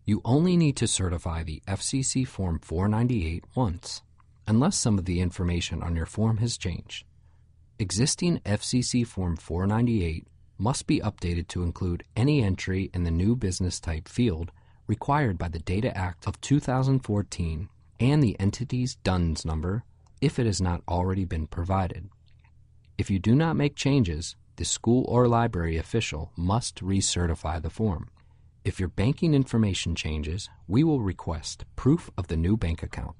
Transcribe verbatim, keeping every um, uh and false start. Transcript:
You only need to certify the F C C Form four ninety-eight once, unless some of the information on your form has changed. Existing F C C Form four ninety-eight must be updated to include any entry in the new business type field required by the Data Act of two thousand fourteen and the entity's D U N S number if it has not already been provided. If you do not make changes, the school or library official must recertify the form. If your banking information changes, we will request proof of the new bank account.